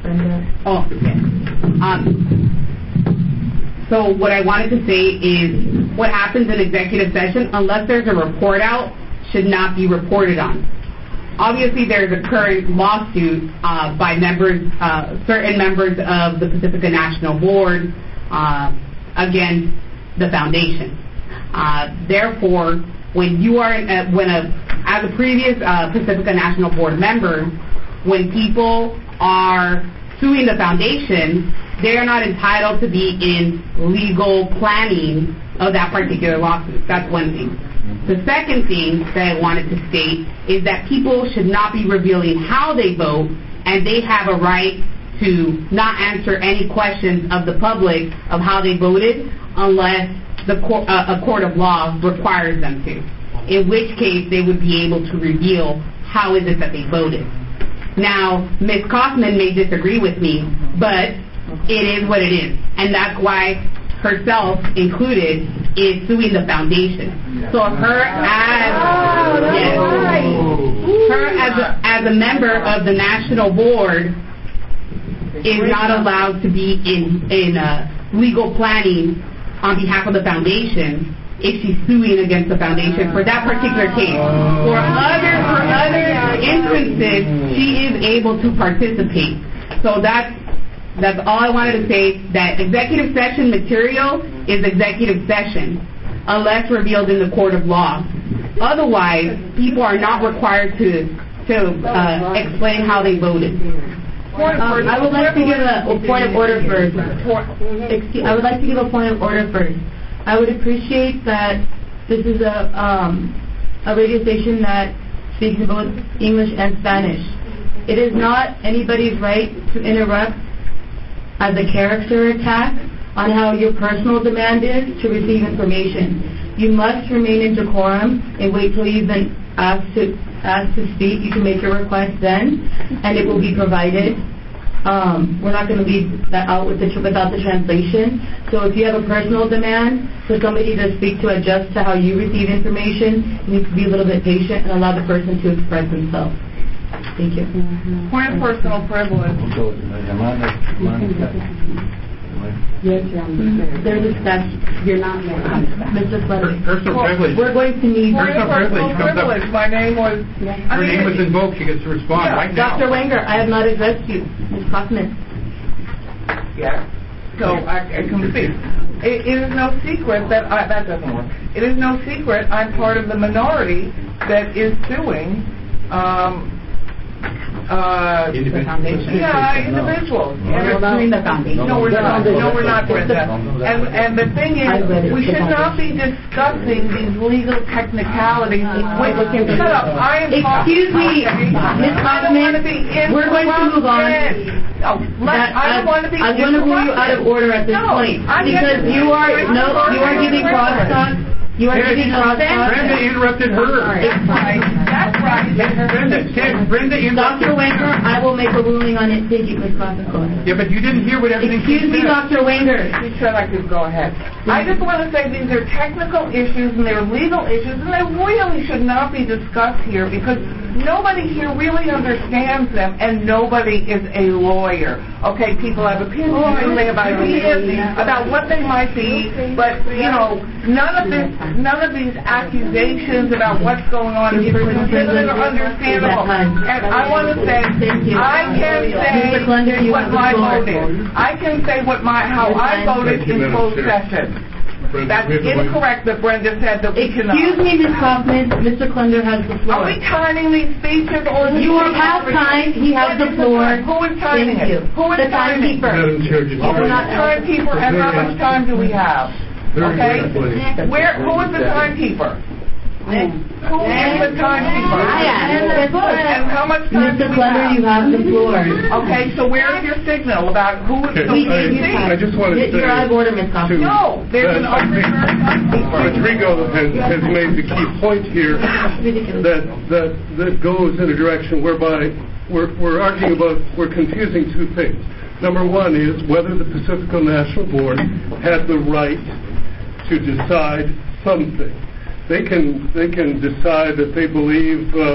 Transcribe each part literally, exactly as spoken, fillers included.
Brenda. Oh, okay. Um, so what I wanted to say is what happens in executive session, unless there's a report out, should not be reported on. Obviously, there's a current lawsuit uh, by members, uh, certain members of the Pacifica National Board uh, against the foundation. Uh, therefore, when you are, in a, when a, as a previous uh, Pacifica National Board member, when people are suing the foundation, they are not entitled to be in legal planning of that particular lawsuit. That's one thing. The second thing that I wanted to state is that people should not be revealing how they vote, and they have a right to not answer any questions of the public of how they voted unless the court, uh, a court of law requires them to, in which case they would be able to reveal how is it that they voted. Now, Miz Kaufman may disagree with me, but it is what it is, and that's why herself included is suing the foundation. So her as yes, her as a, as a member of the national board is not allowed to be in in uh, legal planning on behalf of the foundation if she's suing against the foundation for that particular case. For other for other instances, she is able to participate. So that's That's all I wanted to say, that executive session material is executive session, unless revealed in the court of law. Otherwise, people are not required to to uh, explain how they voted. Um, I would like to give a, a point of order first. Excuse, I would like to give a point of order first. I would appreciate that this is a um, a radio station that speaks both English and Spanish. It is not anybody's right to interrupt as a character attack on how your personal demand is to receive information. You must remain in decorum and wait till you've been asked to asked to speak. You can make your request then, and it will be provided. Um, we're not going to leave that out with the, without the translation. So if you have a personal demand for somebody to speak to adjust to how you receive information, you need to be a little bit patient and allow the person to express themselves. Thank you. Mm-hmm. Point of personal privilege. Yes, you're on the There's a statute. You're not on the Mister Fletcher. Personal privilege. We're going to need personal privilege. privilege. My name was. Yeah. Her name was invoked. She gets to respond yeah. right now. Doctor Wenger, I have not addressed you. Miz Kaufman. Yes. So I, I can speak. It, it is no secret that I, that doesn't work. It is no secret I'm part of the minority that is suing. Um, Uh, individuals. Yeah, individuals. No, we're suing the foundation. No, we're not. No, we're not, Brenda. And and the thing is, we should not be discussing these legal technicalities. Wait, shut up. I am Excuse me, Miz Kaufman. We're going to move on. Oh, let, I don't want to be. I'm going to rule you out of order at this no, point I'm because you are no, you are giving crosstalk. You are giving crosstalk. Brenda interrupted her. That's right. That's right. Brenda, Brenda interrupted. Doctor Wenger, I will make a ruling on it. Thank you, Miz Kaufman. Yeah, but you didn't hear what everything Excuse me, said. Doctor Wenger. You said I could go ahead. I just want to say these are technical issues and they're legal issues, and they really should not be discussed here because nobody here really understands them, and nobody is a lawyer. Okay, people have opinions, they have ideas about what they might be, but you know, none of this, none of these accusations about what's going on is legitimate or understandable. And I want to say, I can say what my vote is. I can say what my how I voted in closed session. That's incorrect that Brenda said that we cannot. Excuse me, Miz Kaufman. Mister Klunder has the floor. Are we timing these speeches or is you have time? He has the floor. Who is timing Thank it? you. Who is the timing? timekeeper. Who is the timekeeper and how much time do we have? Okay? Where? Who is the timekeeper? Who is the timekeeper? I am. And how much time Mister do we Klunder, have? you have the floor. Okay, so where is your signal about who is We gave you time. I just want to say... You're out of order, Miz Kaufman. No, there's an arbitrary timekeeper. Rodrigo has, has made the key point here that, that that goes in a direction whereby we're, we're arguing about, we're confusing two things. Number one is whether the Pacifico National Board had the right to decide something. They can they can decide that they believe uh,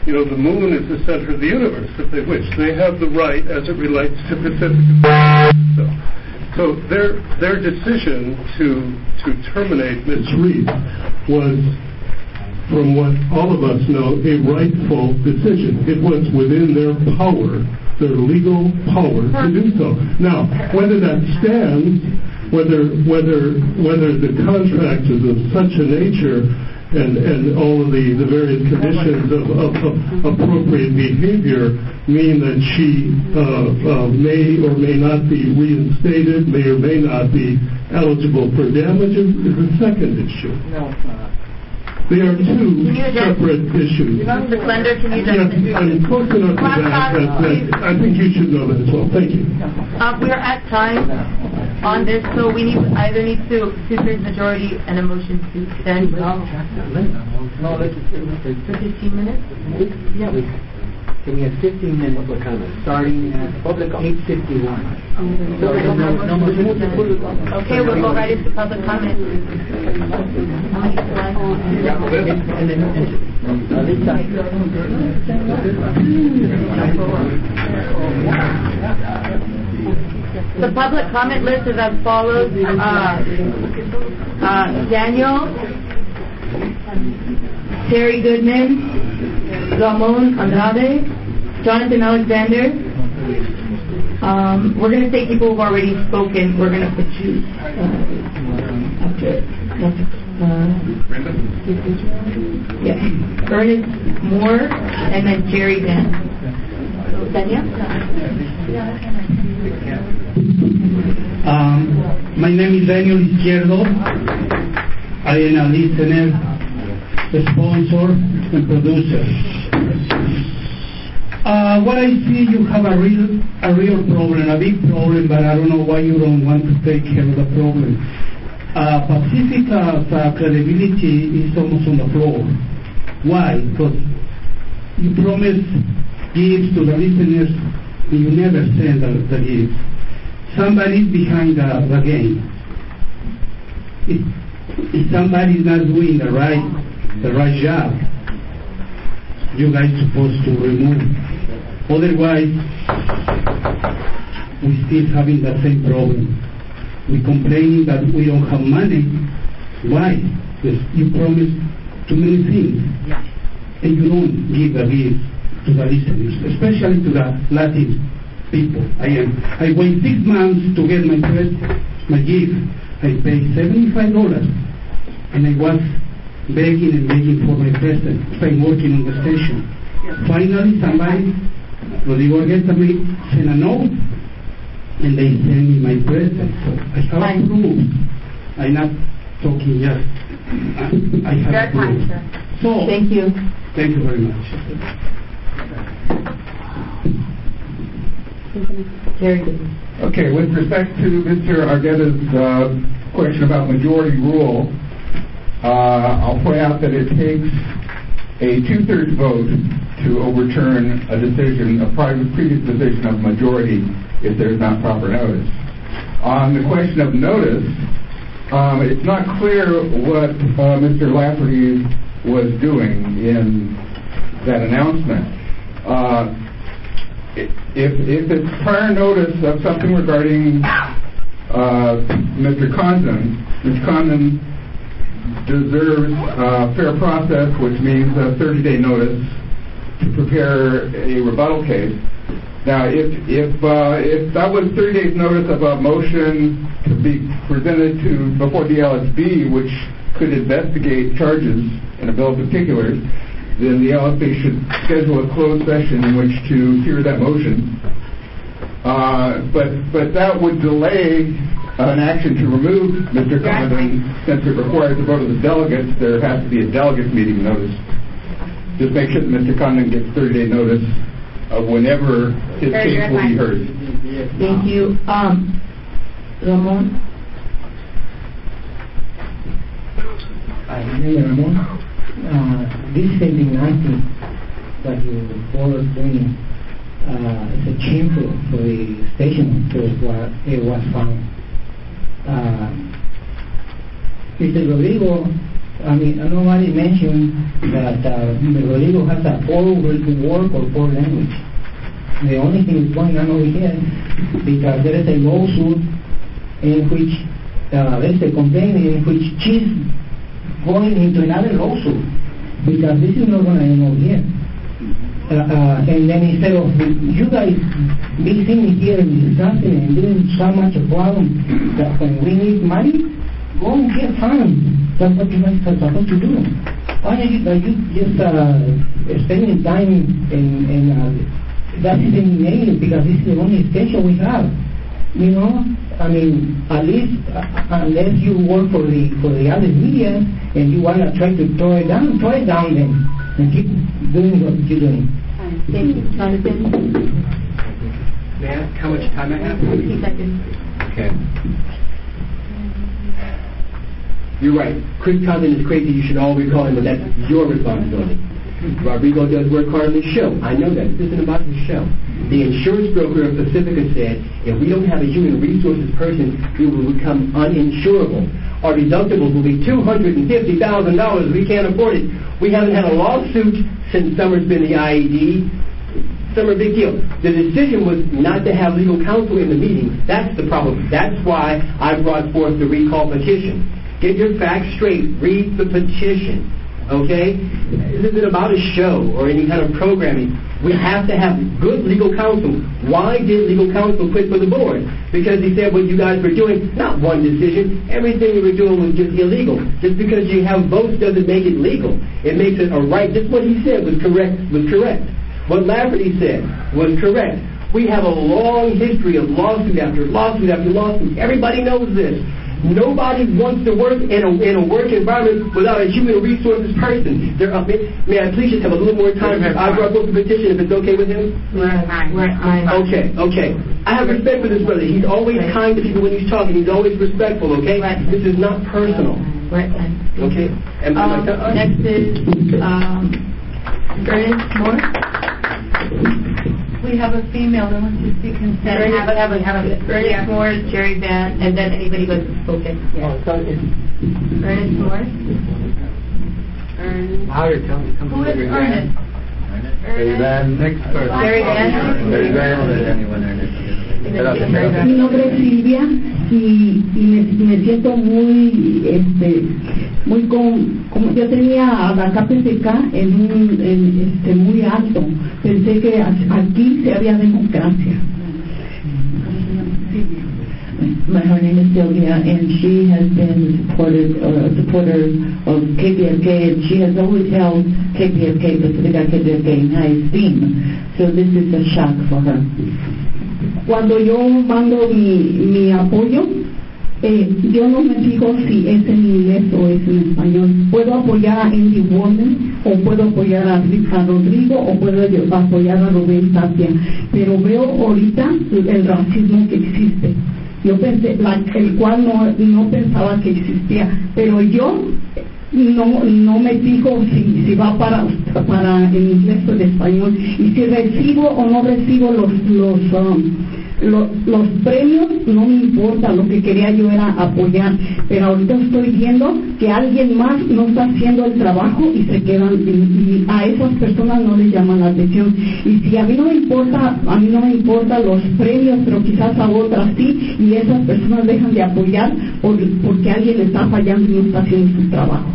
you know, the moon is the center of the universe if they wish. They have the right as it relates to Pacific. So, so their their decision to to terminate Miz Reed was, from what all of us know, a rightful decision. It was within their power, their legal power to do so. Now, whether that stands, whether whether whether the contract is of such a nature and, and all of the, the various conditions of, of, of appropriate behavior mean that she uh, uh, may or may not be reinstated, may or may not be eligible for damages, is the second issue. No, it's not. They are two separate issues. Mister Slender, can you Yes, just... I'm close enough to that, that, that I think you should know that as well. Thank you. Uh, we are at time on this, so we need either need to two-thirds majority and a motion to extend No, let's for fifteen minutes. yeah, we can we have fifteen minutes for comment, starting at eight fifty-one. Okay, we'll go right into public comment. And then uh, this side. The public comment list is as follows. Uh, uh, Daniel, Terry Goodman, Ramon Andrade, Jonathan Alexander. Um, we're going to take people who've already spoken. We're going to put you uh, after. Uh, yeah, Ernest Moore, and then Jerry Dan. So, Daniel? Um, my name is Daniel Izquierdo. I am a listener, a sponsor, and producer. Uh, what I see, you have a real, a real problem, a big problem, but I don't know why you don't want to take care of the problem. Uh, Pacifica's uh, credibility is almost on the floor. Why? Because you promise gifts to the listeners, and you never send the, the gifts. Somebody's behind the, the game. If, if somebody's not doing the right, the right job, you guys supposed to remove. Otherwise, we still having the same problem. We complaining that we don't have money. Why? Because you promise too many things, and you don't give the gift to the listeners, especially to the Latin people. I am. I wait six months to get my first, my gift. I paid seventy-five dollars, and I was begging and begging for my present. I'm working on the station. Finally, somebody, Rodrigo Argueta, sent a note, and they send me my present. So I have proof. I'm not talking just. I have proof. So thank you. Thank you very much. Okay, with respect to Mister Argueta's uh, question about majority rule, uh, I'll point out that it takes a two-thirds vote to overturn a decision, a private previous decision of majority, if there's not proper notice. On the question of notice, um, it's not clear what uh, Mister Lafferty was doing in that announcement. Uh, if, if it's prior notice of something regarding uh, Mister Condon, Mister Condon deserves uh, fair process, which means a thirty-day notice to prepare a rebuttal case. Now, if if uh, if that was thirty days notice of a motion to be presented to before the L S B, which could investigate charges in a bill of particulars, then the L S B should schedule a closed session in which to hear that motion. Uh, but but that would delay an action to remove Mister Condon, since it requires a vote of the delegates. There has to be a delegates meeting notice. Just make sure that Mister Condon gets thirty-day notice of whenever his case will be heard. Thank you. Um, Ramon? Uh, Ramon, uh, this is indignante that you were doing. Uh, it's a shameful for the station to what it was found. Uh, Mister Rodrigo I mean, nobody mentioned that uh, Rodrigo has a poor work or poor language. The only thing that's going on over here, because there is a lawsuit in which, uh, there's a complaint in which she's going into another lawsuit, because this is not going to end over here. Uh, uh, and then instead of you guys be sitting here and discussing and doing so much a problem that when we need money, go and get funds. That's what you guys are supposed to do. Why are you, are you just uh, spending time in, in uh, that is in name, because this is the only station we have. You know, I mean, at least uh, unless you work for the for the other media and you want to try to throw it down, throw it down then, and keep doing what you're doing. Thank you, Jonathan. May I ask how much time I have? fifty seconds. Okay. You're right. Chris Cousin is crazy. You should all recall him, but that's your responsibility. Rodrigo does work hard on the show. I know that. This isn't about the show. The insurance broker of Pacifica said, if we don't have a human resources person, we will become uninsurable. Our deductibles will be two hundred fifty thousand dollars. We can't afford it. We haven't had a lawsuit since Summer's been the I E D. Summer, big deal. The decision was not to have legal counsel in the meeting. That's the problem. That's why I brought forth the recall petition. Get your facts straight. Read the petition. Okay? This isn't about a show or any kind of programming. We have to have good legal counsel. Why did legal counsel quit for the board? Because he said what you guys were doing, not one decision, everything you were doing was just illegal. Just because you have votes doesn't make it legal. It makes it a right. Just what he said was correct. Was correct. What Lafferty said was correct. We have a long history of lawsuit after lawsuit after lawsuit. Everybody knows this. Nobody wants to work in a, in a work environment without a human resources person. There, uh, may, may I please just have a little more time? I brought up the petition, if it's okay with him? Right, right. Okay, okay. I have respect for this brother. He's always kind to people when he's talking. He's always respectful, okay? Right. This is not personal. Right. Okay? Am, am um, I done? Next is um, Ernest Moore. We have a female that wants to speak instead. Ernest, have a, have a, have a, Ernest yeah. Moore, Jerry Van, and then anybody who hasn't spoken. Yeah. Oh, Ernest Moore. Ernest. Louder, tell me. Who is Ernest? Jerry Van. Next person. Jerry Van. Jerry Van. Mi nombre es Silvia y, y me, me siento muy, este, muy con, como yo tenía a la K P C K en un, en, este, muy alto. Pensé que aquí se había democracia. Her name is Sylvia, and she has been supported, uh, a supporter of K P F K, and she has always held K P F K, Pacifica K P F K, in high esteem. So this is a shock for her. Cuando yo mando mi, mi apoyo, eh, yo no me fijo si es en inglés o es en español. Puedo apoyar a Andy Warman, o puedo apoyar a, a Rodrigo, o puedo apoyar a Rubén Tapia, pero veo ahorita el racismo que existe. Yo pensé, la, el cual no, no pensaba que existía, pero yo no no me fijo si, si va para para en inglés o en español, y si recibo o no recibo los los um, los, los premios, no me importa. Lo que quería yo era apoyar, pero ahorita estoy viendo que alguien más no está haciendo el trabajo y se quedan, y, y a esas personas no les llaman la atención. Y si a mí no me importa, a mí no me importan los premios, pero quizás a otras sí, y esas personas dejan de apoyar por, porque alguien está fallando y no está haciendo su trabajo.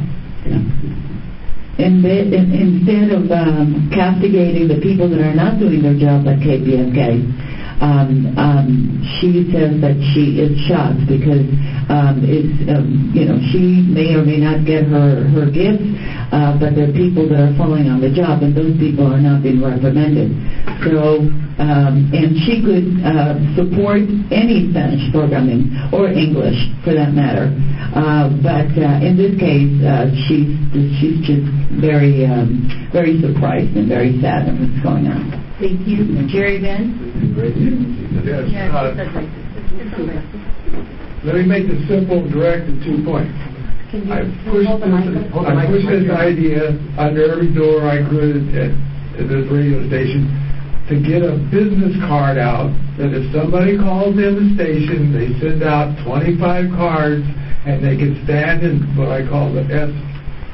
And they, in, instead of um, castigating the people that are not doing their job at K P F K, um, um, she says that she is shocked because um, it's, um, you know, she may or may not get her, her gifts, uh, but there are people that are falling on the job, and those people are not being reprimanded. So, um, and she could uh, support any Spanish programming, or English for that matter. Uh, but uh, in this case, uh, she's she's just very um, very surprised and very sad at what's going on. Thank you, Jerry Van. Yes. Uh, let me make this simple, direct, and two points. Can you I pushed this, I pushed this idea under every door I could at, at this radio station to get a business card out that if somebody calls in the station, they send out twenty-five cards, and they can stand in what I call the S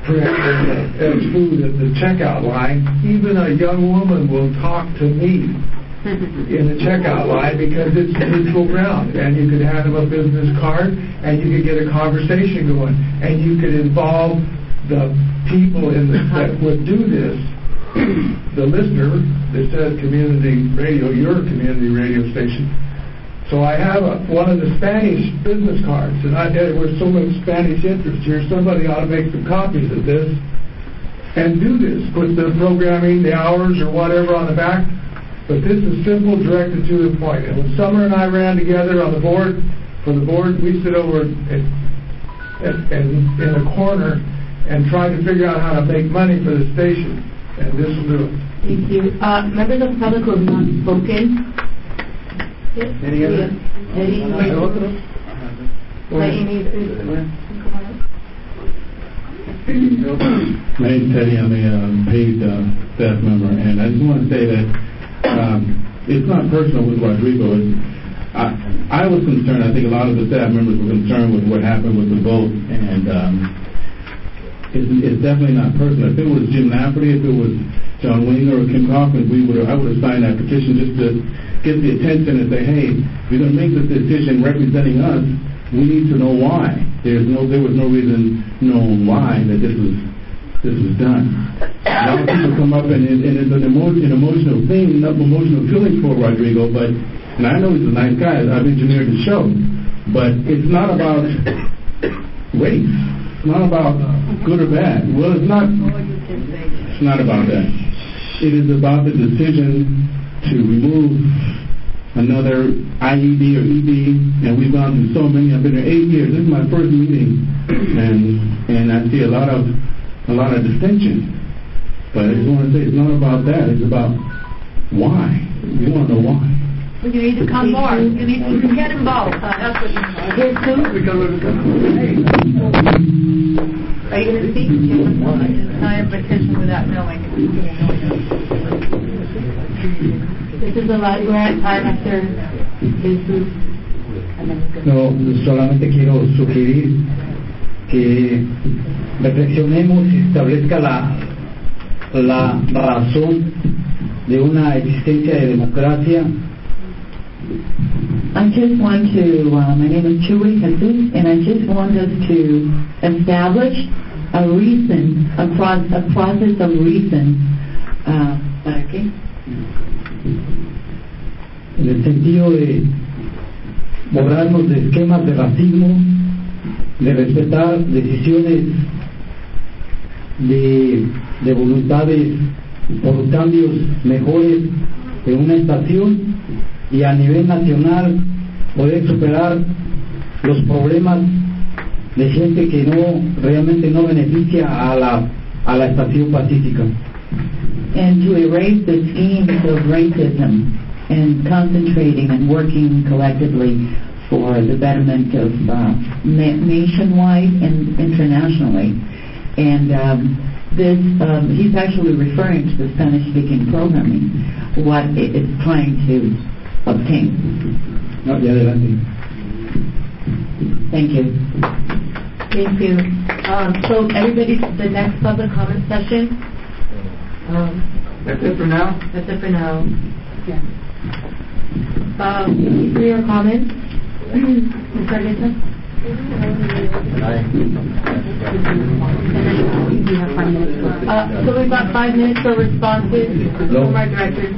for instance, at food at the checkout line, even a young woman will talk to me in the checkout line because it's neutral ground, and you could hand them a business card, and you could get a conversation going, and you could involve the people in the, that would do this, the listener that says community radio, your community radio station. So I have a, one of the Spanish business cards, and I did with so much Spanish interest here, somebody ought to make some copies of this and do this. Put the programming, the hours, or whatever on the back. But this is simple, directed to the point. And when Summer and I ran together on the board, for the board, we sit over at, at, at, in a corner and try to figure out how to make money for the station. And this will do it. Thank you. Uh, members of the public who have not spoken. Yes. Any other? Eddie. My name's Teddy. I'm a uh, paid uh, staff member, and I just want to say that um, it's not personal with Rodrigo. It's, I, I was concerned. I think a lot of the staff members were concerned with what happened with the vote, and um, it's, it's definitely not personal. If it was Jim Lafferty, if it was John Winger or Kim Coffin, we would I would have signed that petition just to get the attention and say, hey, if you're going to make this decision representing us, we need to know why. There's no, there was no reason known why that this was this was done. A lot of people come up and, it, and it's an, emo, an emotional thing, not emotional feelings for Rodrigo, but, and I know he's a nice guy, I've engineered the show, but it's not about race. It's not about good or bad. Well, it's not, it's not about that. It is about the decision to remove another I E D or E D, and we've gone through so many. I've been here eight years. This is my first meeting, and and I see a lot of a lot of dissension. But I just want to say it's not about that. It's about why. You want to know why. Well, you need to come more. You need to get involved. Uh, that's what you Here too. Are you going to speak? sign a petition without knowing. This is the last grant time after Jesus. No, solamente quiero sugerir que reflexionemos y establezca la, la razón de una existencia de democracia. I just want to, uh, my name is Chuy Jesus, and I just want us to establish a reason, a, pro- a process of reason. Uh, ¿Para qué? En el sentido de borrarnos de esquemas de racismo, de respetar decisiones de, de voluntades por cambios mejores en una estación y a nivel nacional poder superar los problemas de gente que no realmente no beneficia a la, a la estación pacífica. And to erase the schemes of racism and concentrating and working collectively for the betterment of uh, na- nationwide and internationally. And um, this, um, he's actually referring to the Spanish-speaking programming, what it is trying to obtain. No, ya adelante. Thank you. Thank you. Um, so everybody, the next public comment session. Um, That's it for now? That's it for now. Yeah. Um, any for your comments? Mister Argueta? Uh, so we've got five minutes for responses from our directors.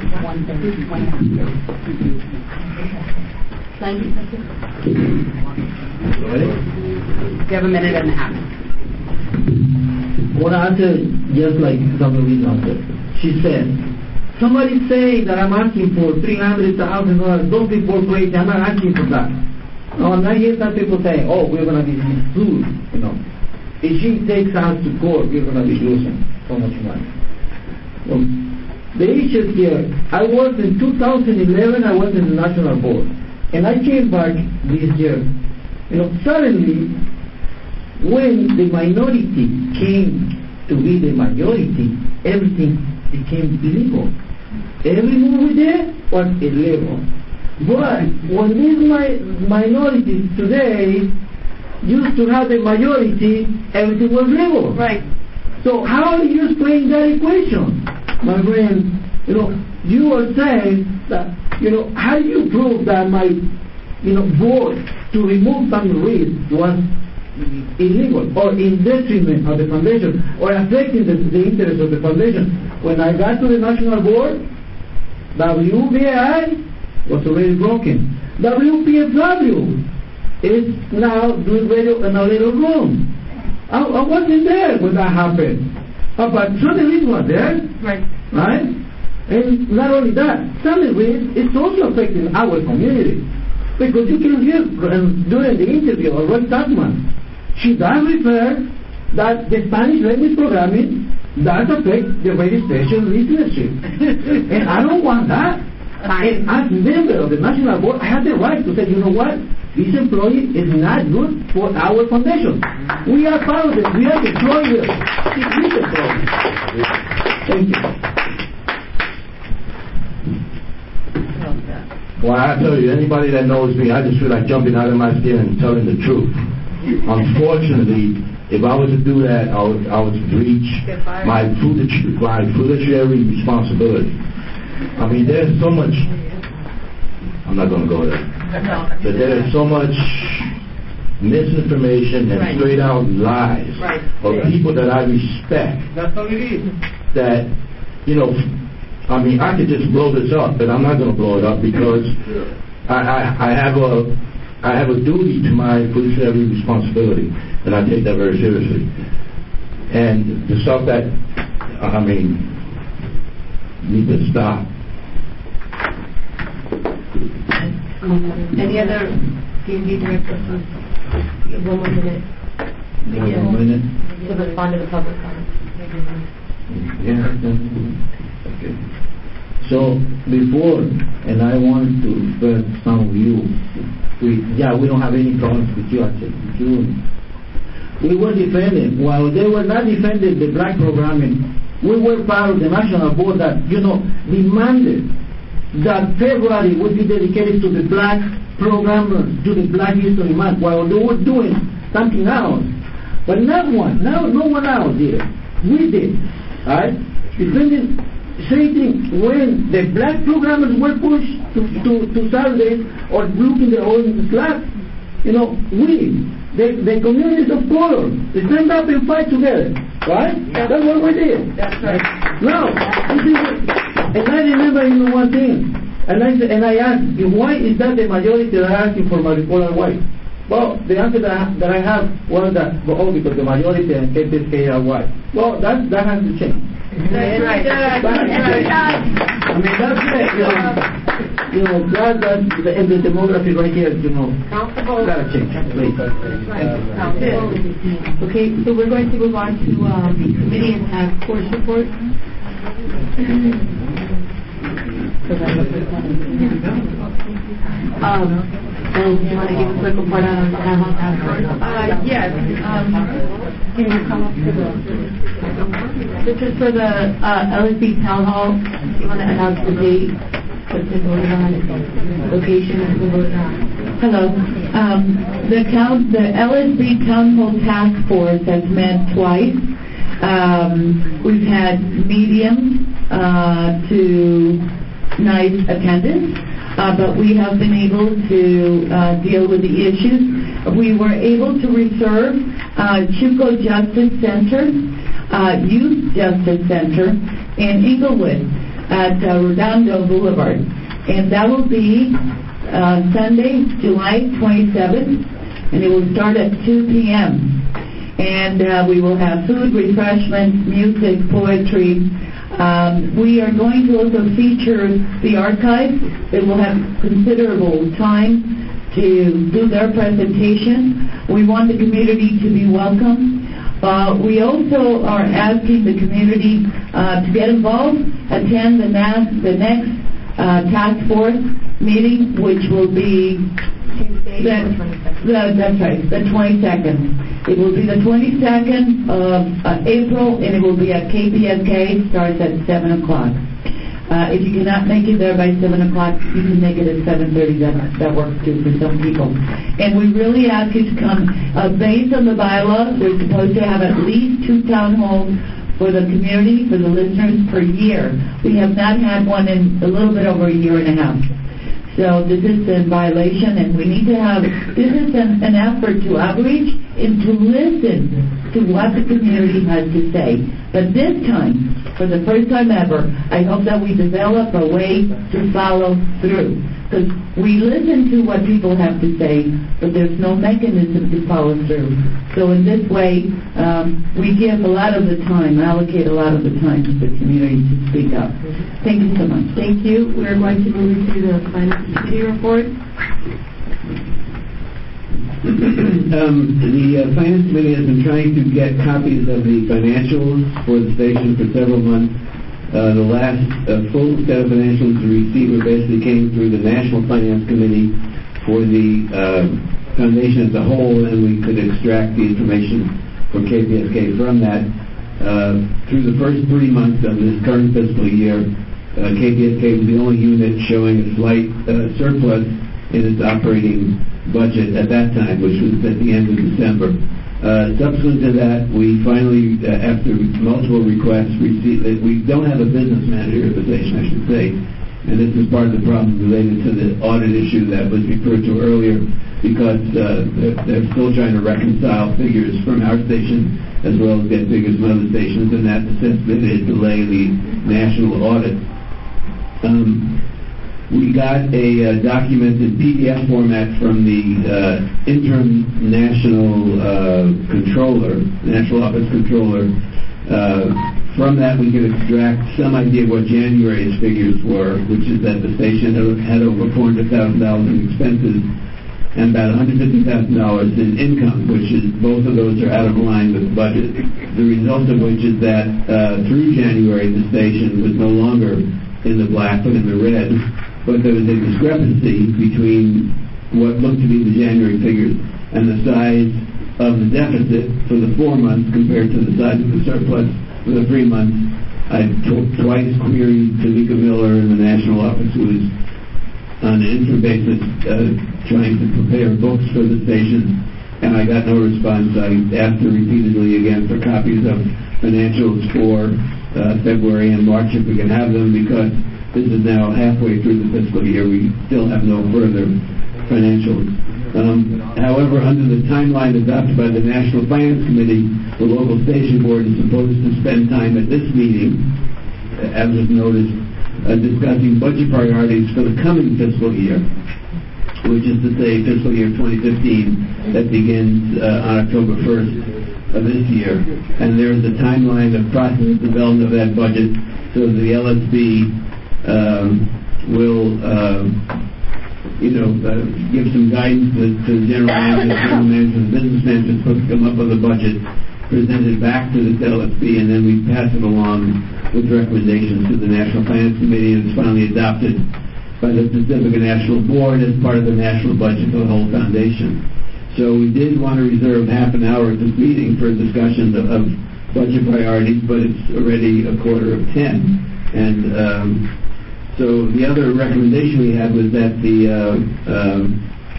ninety seconds. You have a minute and a half. One answer, just like Doctor Reed answered. She said, somebody say that I'm asking for three hundred thousand dollars. Don't be more crazy. I'm not asking for that. No, I'm not hearing some people saying, oh, we're going to be sued. You know, if she takes us to court, we're going to be losing so much money. Well, the issue here, I was in two thousand eleven, I was in the National Board. And I came back this year. You know, suddenly, when the minority came to be the majority, everything became illegal. Every move we did was illegal. But when these mi- minorities today used to have the majority, everything was legal. Right. So how do you explain that equation? My friend, you know, you are saying that, you know, how do you prove that my, you know, vote to remove Tammy Reed was illegal or in detriment of the foundation or affecting the, the interest of the foundation? When I got to the national board, W B I was already broken. W P F W is now doing radio in a little room. I, I wasn't there when that happened. Uh, but Sonny Reed was there. Right. Right? And not only that, Sonny Reed is also affecting our community. Because you can hear um, during the interview of Roy Tuckman, she does refer that the Spanish language programming does affect the radio station listenership. And I don't want that. And as member of the National Board, I have the right to say, you know what? This employee is not good for our foundation. We are part of it. We are the employers. This is the Thank you. Well, I tell you, anybody that knows me, I just feel like jumping out of my skin and telling the truth. Unfortunately, if I was to do that, I would, I would breach my fiduciary, my fiduciary responsibility. I mean, there's so much. I'm not going to go there. But there's so much misinformation and Right. straight out lies Right. of people that I respect. That's what it is. That, you know, I mean, I could just blow this up, but I'm not going to blow it up because I, I, I have a I have a duty to my fiduciary responsibility, and I take that very seriously. And the stuff that, I mean, need to stop. Any other D and D director? You have one more minute. One minute. To respond to the public comment. Yeah. Okay. So before, and I want to refer some of you, we, yeah, we don't have any problems with you actually. You, we were defending, while they were not defending the black programming, we were part of the national board that, you know, demanded that February would be dedicated to the black programmers, to the Black History Month, while they were doing something else. But not one, no, no one else did it. We did, right? Defending, saying when the black programmers were pushed to, to, to Saturdays or looking their own slack, you know, we, the, the communities of color, they stand up and fight together, right? That's, That's what we did. That's right. Now, this is what, and I remember, you know, one thing, and I and I asked, why is that the majority that are asking for Maricola White? Well, the answer that I, that I have was that, oh, because the majority in K P S K are white. Well, that that has to change. That's right. That's right. I mean, that's it. You know, you know that that the, and the demography right here, you know, gotta change. Please. Okay, so we're going to move on to um, committee and task force report. Um, and do you want to give a quick report on the town hall task force? Uh, yes. Um, can you come up to the... This is for the uh, L S B Town Hall. Do you want to announce the date, what's been voted on, location, what's been voted on? Hello. Um, the, count, the L S B Town Hall Task Force has met twice. Um, we've had medium uh, to nice attendance, uh, but we have been able to uh, deal with the issues. We were able to reserve uh, Chuco Justice Center, uh, Youth Justice Center in Inglewood at uh, Redondo Boulevard, and that will be uh, Sunday, July twenty-seventh, and it will start at two p.m. And uh, we will have food, refreshments, music, poetry. Um, we are going to also feature the archive. It will have considerable time to do their presentation. We want the community to be welcome. Uh, we also are asking the community uh, to get involved, attend the, na- the next uh, task force meeting, which will be Tuesday, the, the, that's right, the twenty-second. It will be the twenty-second of uh, April, and it will be at K P S K. Starts at seven o'clock. Uh, if you cannot make it there by seven o'clock, you can make it at seven thirty. That, that works too for some people. And we really ask you to come. Uh, based on the bylaws, we're supposed to have at least two town halls for the community, for the listeners, per year. We have not had one in a little bit over a year and a half. So this is in violation, and we need to have, this is an, an effort to outreach and to listen to what the community has to say. But this time, for the first time ever, I hope that we develop a way to follow through. Because we listen to what people have to say, but there's no mechanism to follow through. So in this way, um, we give a lot of the time, allocate a lot of the time to the community to speak up. Thank you so much. Thank you. We're going to move to the Finance Committee report. um, the uh, Finance Committee has been trying to get copies of the financials for the station for several months. Uh, the last uh, full set of financials to receive basically came through the National Finance Committee for the uh, foundation as a whole, and we could extract the information for K P S K from that. Uh, through the first three months of this current fiscal year, uh, K P S K was the only unit showing a slight uh, surplus in its operating budget at that time, which was at the end of December. Uh, subsequent to that, we finally, uh, after multiple requests, received that we don't have a business manager at the station, I should say, and this is part of the problem related to the audit issue that was referred to earlier, because uh, they're, they're still trying to reconcile figures from our station as well as get figures from other stations, and that necessitated delay the national audit. Um, We got a uh, document in P D F format from the uh, interim national uh, controller, national office controller. Uh, from that, we could extract some idea of what January's figures were, which is that the station had over four hundred thousand dollars in expenses and about one hundred fifty thousand dollars in income, which is both of those are out of line with the budget. The result of which is that uh, through January, the station was no longer in the black but in the red. But there was a discrepancy between what looked to be the January figures and the size of the deficit for the four months compared to the size of the surplus for the three months. I t- twice queried Tamika Miller in the national office, who was on an interim basis uh, trying to prepare books for the station, and I got no response. I asked her repeatedly again for copies of financials for uh, February and March if we can have them, because this is now halfway through the fiscal year. We still have no further financials. Um, however, under the timeline adopted by the National Finance Committee, the local station board is supposed to spend time at this meeting, as was noticed, uh, discussing budget priorities for the coming fiscal year, which is to say fiscal year twenty fifteen, that begins uh, on October first of this year. And there is a timeline of process development of that budget, so the L S B Um, will, uh, you know, uh, give some guidance to, to the general manager, the general manager, the business manager, to come up with a budget, present it back to the L S B, and then we pass it along with recommendations to the National Finance Committee, and it's finally adopted by the Pacifica National Board as part of the national budget for the whole foundation. So we did want to reserve half an hour at this meeting for discussions of, of budget priorities, but it's already a quarter of ten. And um, so the other recommendation we had was that the uh, um,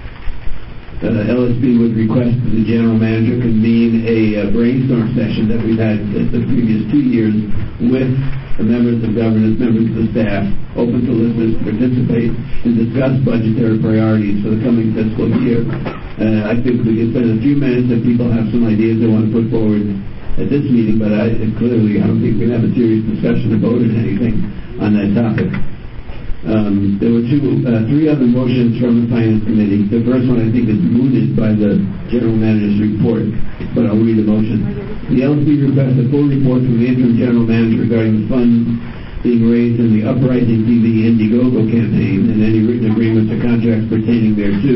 uh, L S B would request that the general manager convene a uh, brainstorm session that we've had the previous two years with the members of governance, members of the staff, open to listeners to participate to discuss budgetary priorities for the coming fiscal year. Uh, I think we can spend a few minutes if people have some ideas they want to put forward at this meeting, but I, clearly I don't think we can have a serious discussion or vote on anything on that topic. Um, there were two, uh, three other motions from the Finance Committee. The first one I think is mooted by the General Manager's report, but I'll read the motion. The L S B requests a full report from the interim General Manager regarding the funds being raised in the Uprising T V Indiegogo campaign and any written agreements or contracts pertaining thereto.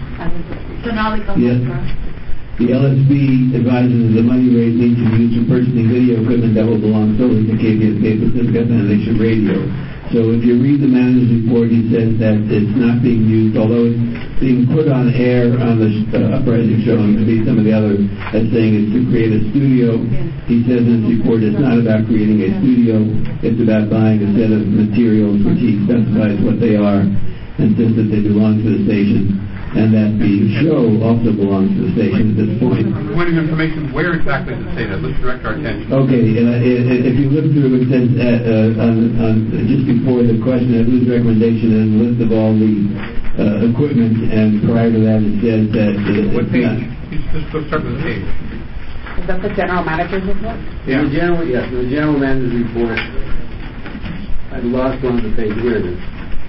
Yes. The L S B advises that the money raised needs to be used for purchasing video equipment that will belong solely to K P S K Pacifica Foundation Radio. So if you read the manager's report, he says that it's not being used, although it's being put on air on the uh, uprising show, and maybe some of the other as saying is to create a studio. He says in his report it's not about creating a studio, it's about buying a set of materials which he specifies what they are and says that they belong to the station, and that the show also belongs to the station at this point. Point of information, where exactly does it say that? Let's direct our attention. Okay, uh, if you look through, it says uh, uh, on, on, just before the question of whose recommendation is a list of all the uh, equipment, and prior to that it says that uh, what page? Just go start with the page. Is that the general manager's report? Yeah. In the general, yes, in the general manager's report, I lost one of the page. Here it is.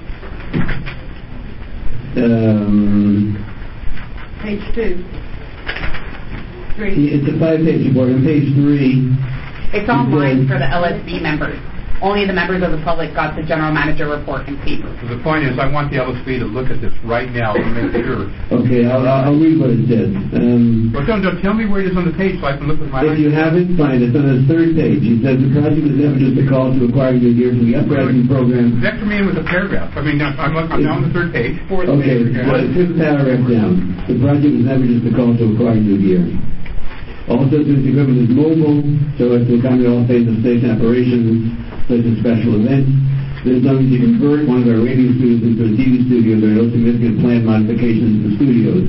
Um, Page two. Three. It's a five-page report. On page three, it's online for the L S B members. Only the members of the public got the general manager report in paper. So the point is, I want the L S B to look at this right now to make sure. Okay, I'll, I'll read what it says. Um, well, don't, don't tell me where it is on the page so I can look with my eyes. If you haven't, fine. It's on the third page. It says the project is never just a call to acquire new gear from the uprising program. Vector me in with a paragraph. I mean, I'm, I'm, I'm now on the third page. Fourth okay, page. Well, fifth paragraph down. The project is never just a call to acquire new gear. Also, since the equipment is mobile, so as to accommodate all phases of station operations, such as special events, there's no need to convert one of our radio studios into a T V studio. There are no significant planned modifications to the studios.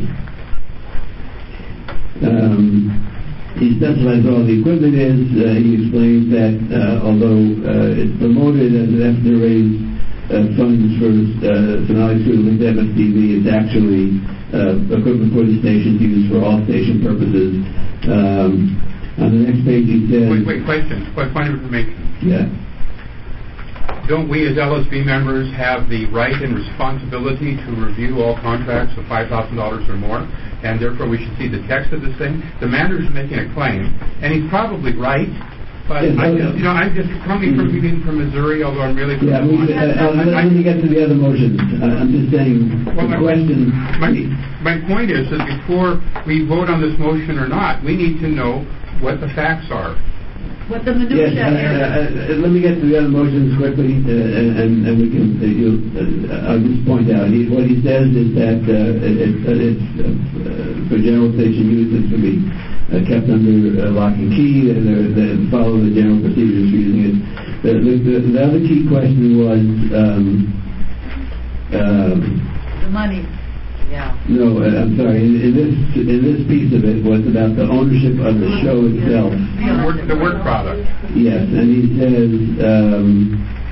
Um, he specifies what all the equipment is. Uh, he explains that uh, although uh, it's promoted as an effort to raise uh, funds for uh, Sonali Studio with M S T V, it's actually uh, equipment for the station used for all station purposes. Um, on the next page he says... Wait, wait, question. What point of information? Yeah. Don't we as L S B members have the right and responsibility to review all contracts of five thousand dollars or more, and therefore we should see the text of this thing? The manager's making a claim, and he's probably right, but yes, I just, you know, I'm just coming from being from Missouri, although I'm really from yeah, we, uh, uh, let, let me get to the other motions. Uh, I'm just saying, well, the my, question... My, my point is that before we vote on this motion or not, we need to know what the facts are. What the minutia yes, uh, is. Uh, uh, let me get to the other motions quickly, uh, and, and we can. Uh, you, uh, I'll just point out he, what he says is that uh, it, uh, it's uh, for general station use. It's to be uh, kept under uh, lock and key, and uh, follow the general procedures for using it. The, the, the, the other key question was um, um, the money. Yeah. No, uh, I'm sorry. In, in this in this piece of it was about the ownership of the show itself. The work, the work product. Yes, and he says, um,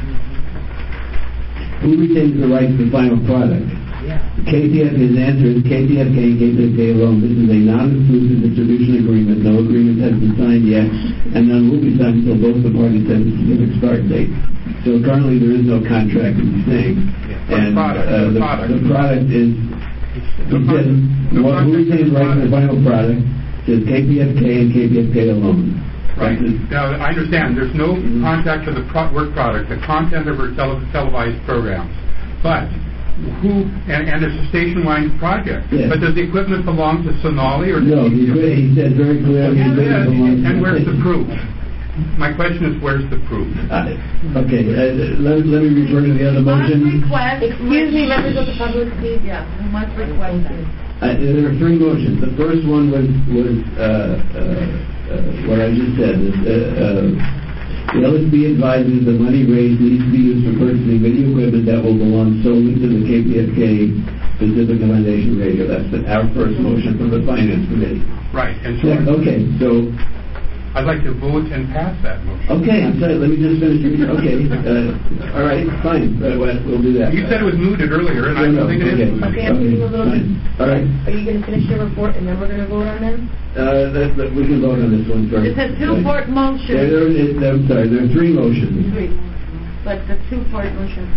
who retains the right to the final product? Yeah. K P F, his answer is K P F K and K P F K alone. This is a non-exclusive distribution agreement. No agreement has been signed yet, and none will be signed until both the parties have a specific start date. So currently there is no contract, he's saying. Yeah. And product, uh, the, product. the product is... He said, no what, who retains right to the final product is K P F K and K P F K alone. Right. Now, I understand there's no mm-hmm. contract for the pro- work product, the content of our tele- televised programs. But who, and, and it's a station-wide project. Yes. But does the equipment belong to Sonali or... No, he, he said very clearly... Yeah, yeah, yeah, and where's the proof? My question is, where's the proof? Uh, okay, uh, let, let me refer to the other motion. Request, excuse me, members of the public, please. Yeah, we must request that. Uh, there are three motions. The first one was was uh, uh, uh, what I just said. Uh, uh, the L S B advises the money raised needs to be used for purchasing video equipment that will belong solely to the K P F K Pacific Foundation Radio. That's the, our first motion from the Finance Committee. Right. And so yeah, okay, so... I'd like to vote and pass that motion. Okay, I'm sorry. Let me just finish. Okay, uh, all right, fine. Uh, we'll do that. You said it was mooted earlier, and no, I think no, it okay. is. Okay, I'm moving a little bit. All right. Are you going to finish your report and then we're going to vote on them? Uh, that, that, we can vote on this one first. It's a two-part right. motion. Yeah, there, it, I'm sorry. There are three motions. Three, but the two-part motion.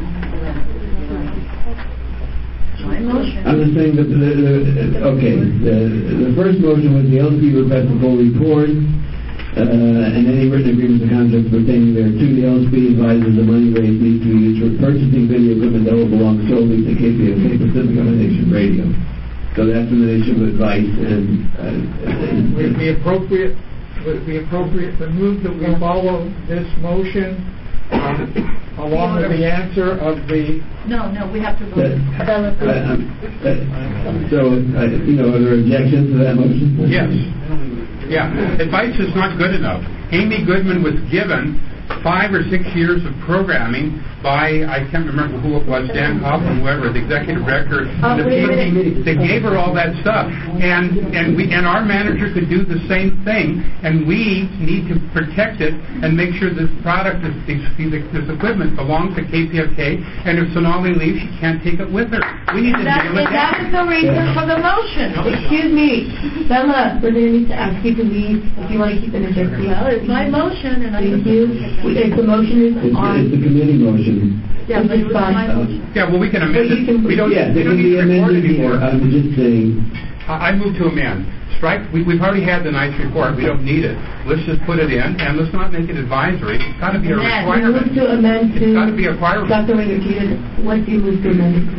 My motion. I'm just saying that the, the, okay. The, the first motion was the L S B request a full report. Uh, and any written agreements or contracts pertaining thereto. The L S B advises the money raised needs to be used for purchasing video equipment that will belong solely to K P F K Pacific Foundation Radio. So that's an issue of advice. And uh, would it be appropriate? Would it be appropriate to move that we follow this motion on, along with the answer of the... No, no, we have to vote. Uh, uh, uh, So, uh, you know, are there objections to that motion? Yes. Yeah. Advice is not good enough. Amy Goodman was given five or six years of programming by, I can't remember who it was, Dan Hoffman, whoever, the executive director. Oh, the wait a P T, they gave her all that stuff, and and we and our manager could do the same thing, and we need to protect it and make sure this product, this, this, this equipment belongs to K P F K, and if Sonali leaves, she can't take it with her. We need to That, deal with and that that. is the reason for the motion. Excuse me, Bella, we're going to need to ask you to leave if you want to keep interjecting. Well, it's my motion, and I... Thank you. If the motion is It's, on... it's a committee motion. Yeah, but it was my motion. Yeah, well, we can amend Well, you it. can- We don't, Yeah, we they don't can need be to record amended here. anymore. I'm just saying, I I move to amend. Strike. We, we've already had the nice report. We don't need it. Let's just put it in, and let's not make it advisory. It's got to be a Amend. You requirement. move to amend to... It's got to be a requirement. Doctor Reynolds, what do you move to amend it to?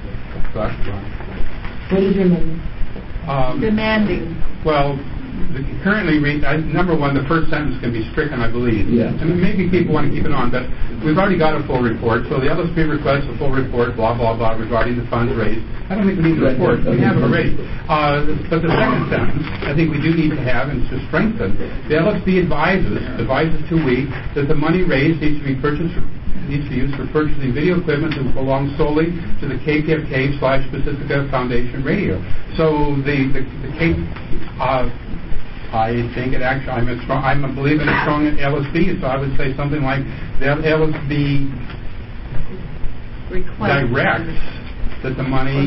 What is your amendment? Um, Demanding. well, the, currently, read, I, number one, the first sentence can be stricken, I believe. Yeah. And maybe people want to keep it on, but we've already got a full report. So the L S P requests a full report, blah, blah, blah, regarding the funds raised. I don't think we need a Right. report. We Okay. have it already. Uh, but the second sentence, I think we do need to have, and to strengthen, the L S P advises, advises to we, that the money raised needs to be purchased for needs to be used for purchasing video equipment that belongs solely to the K P F K slash Pacifica Foundation Radio. So the the, the K, uh, I think it actually I'm a strong I'm a believer in a strong L S B, so I would say something like the L S B Request. directs that the money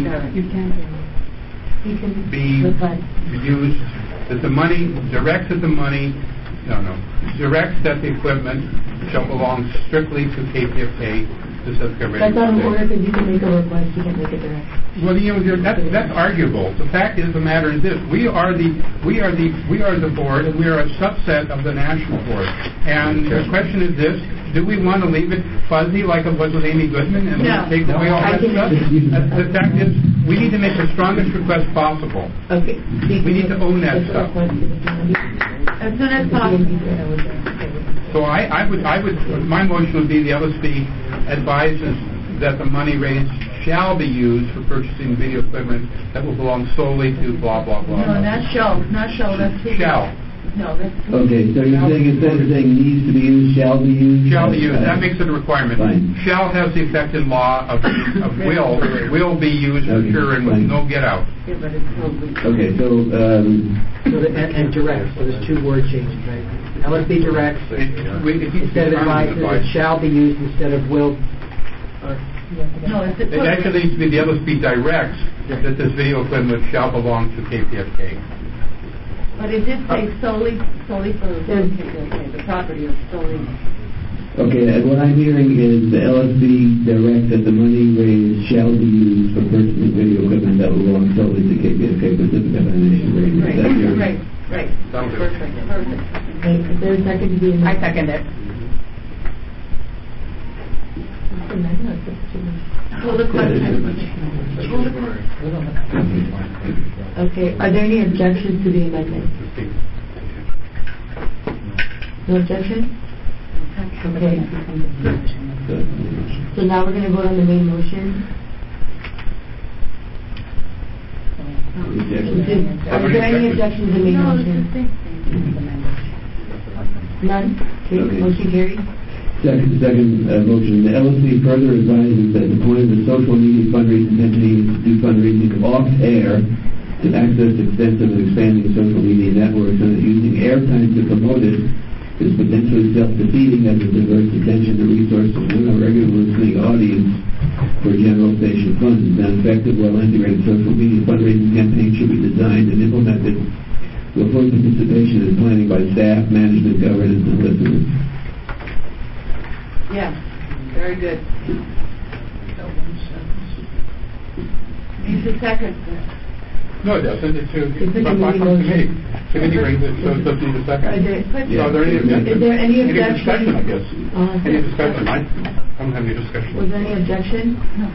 be used, that the money directs that the money no no directs that the equipment shall belong strictly to K P F K Pacifica Radio. That's not an Station. order because you can make a request, you can make it direct. Well, you know, that's, that's arguable. The fact is, the matter is this: we are the we are the we are the board, and we are a subset of the national board. And the question is this: do we want to leave it fuzzy like it was with Amy Goodman and No. take away all that stuff? Uh, the fact is, we need to make the strongest request possible. Okay. We need to own that stuff. As soon as possible. So I, I would I would my motion would be the L S P advises that the money raised shall be used for purchasing video equipment that will belong solely to blah blah blah. No, not shall, not shall, that's too... Shall. No, that's too... okay, so you're saying instead of saying needs to be used, shall be used? Shall be used. Uh, That makes it a requirement. Fine. Shall has the effect in law of, of will. Will be used for Okay, sure and with fine. no get out. Yeah, but it's totally... Okay, so, um, So the, and, and direct, so there's two word changes, right? L S B directs, It, we, if you instead of advises, it shall be used instead of will, or... No, it's... It actually needs to be the L S P directs that this video equipment shall belong to K P F K. But it did say solely, solely for the the property of solely... okay, and what I'm hearing is the L S B directs that the money raised shall be used for purchasing video equipment that will belong solely to K P F K Pacifica Foundation Radio. Right, Is that your- right, right. That'll do it. Perfect, perfect. Okay, is there a second to the I amendment? second it. Call the question. Call the question. Okay, are there any objections to the amendment? No objection? Okay. So now we're going to vote on the main motion. Are there any objections to the main No, it's motion? the same thing. None? Okay, Okay. motion carried. Second, second uh, motion, the L S B further advises that the point of the social media fundraising campaign is to do fundraising off-air to access extensive and expanding social media networks, and that using airtime to promote it is potentially self-defeating as it diverts attention to resources from a regular listening audience for general station funds. An effective, well-integrated social media fundraising campaign should be designed and implemented with full participation and planning by staff, management, governance, and listeners. Yeah, very good. Needs a second. No, it doesn't. It's a, It's a from my committee committee. Committee brings it, so it doesn't need a second. Are there, So are there any objections? is there any Any objection? discussion, I guess. Uh, Any discussion? I I don't have any discussion. Was there any objection? No.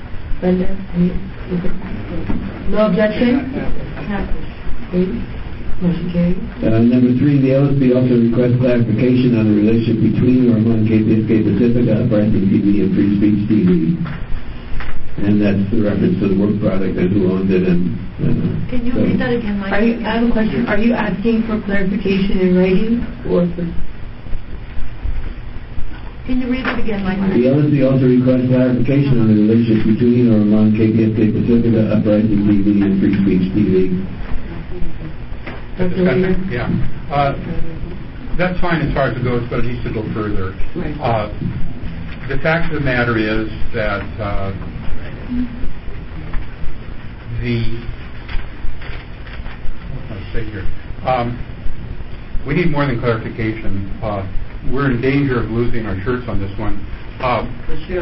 Brenda? Any, is it, no objection? Okay. Motion carried. Uh, number three, the L S P also requests clarification on the relationship between or among K P F K Pacifica, Uprising T V, and Free Speech T V. And that's the reference to the work product and who owns it. And uh, Can you so read that again, Mike? Are you, I have a question. Are you asking for clarification in writing or for... Can you read it again, Mike? The L S P also requests clarification on the relationship between or among K P F K Pacifica, Uprising T V, and Free Speech T V. Discussion? Yeah. Uh, that's fine as far as it goes, but it needs to go further. Uh, the fact of the matter is that uh, the what can I say here? Um, we need more than clarification. Uh, we're in danger of losing our shirts on this one. Uh, For sure.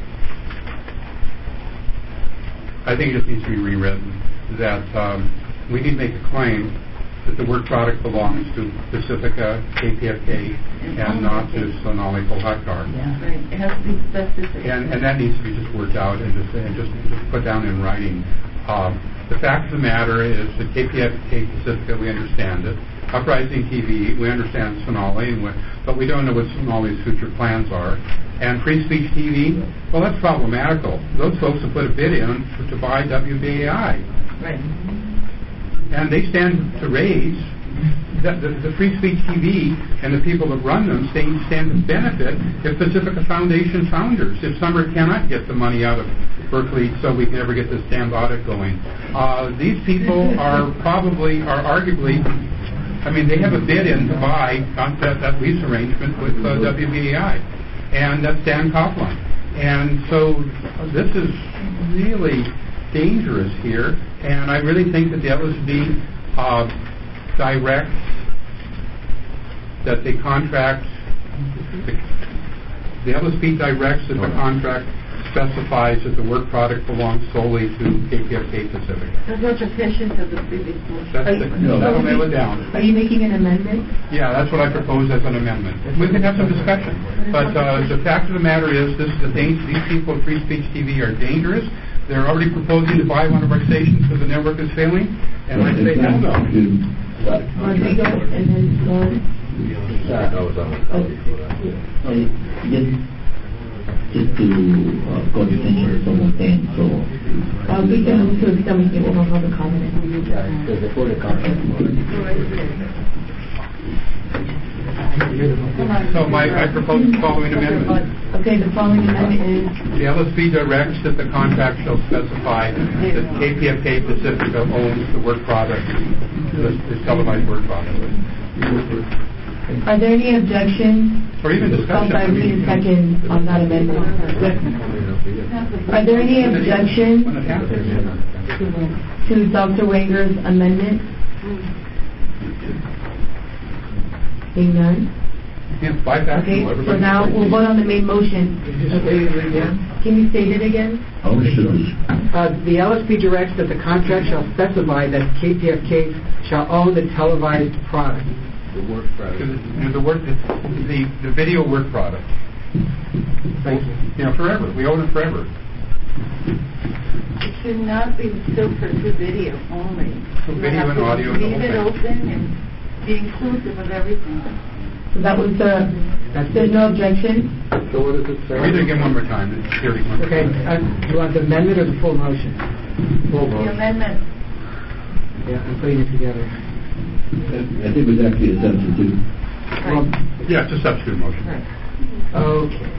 I think it just needs to be rewritten. That um, we need to make a claim that the work product belongs to Pacifica, K P F K, and not to Sonali Kolhatkar. Yeah. Right. It has to be specific. And, and that needs to be just worked out and just and just, just put down in writing. Um, the fact of the matter is that K P F K Pacifica, we understand it. Uprising T V, we understand Sonali, and we, but we don't know what Sonali's future plans are. And Free Speech T V, well, that's problematical. Those folks have put a bid in to buy W B A I. Right. And they stand to raise, the, the, the Free Speech T V and the people that run them stand, stand to benefit if Pacifica Foundation founders, if Summer cannot get the money out of Berkeley so we can ever get this damned audit going. Uh, these people are probably, are arguably, I mean, they have a bid in to buy that, that lease arrangement with uh, W B A I, and that's Dan Coughlin. And so this is really dangerous here, and I really think that the L S B uh, directs that the contract, the, the L S B directs that the contract specifies that the work product belongs solely to K P F K Pacific. That's repetition to the previous motion. That's the, no, that'll nail it down. Are you making an amendment? Yeah, that's what I propose as an amendment. We can have some discussion, but uh, the fact of the matter is, this is the thing, these people at Free Speech T V are dangerous. They're already proposing to buy one of our stations because the network is failing, and I say no, no. Rodrigo, and then Lauren. Just to uh, call the attention to someone saying, so... Uh, we can move to extend the public comment. Before the comment. So my, I propose the following amendment. Okay, the following amendment is... The L S B directs that the contract shall specify that K P F K Pacifica owns the work product, the, the televised work product. Are there any objections? Or even discussion. I read a second on that amendment. Are there any objections to Doctor Wanger's amendment? Seeing none? Okay, so now we'll vote on the main motion. Can you state it again? Uh, the L S P directs that the contract shall specify that K P F K shall own the televised product. The work product. The, the work, the, the, the video work product. Thank you. You know, forever. We own it forever. It should not be filtered to video only. So video and audio. Leave it open and be inclusive of everything. So that was the, there's no objection? So what does it say? Read it again one more time. Okay, uh, you want the amendment or the full motion? Full motion. The amendment. Yeah, I'm putting it together. I think it was actually a substitute. Right. Well, yeah, it's a substitute motion. Right. Okay.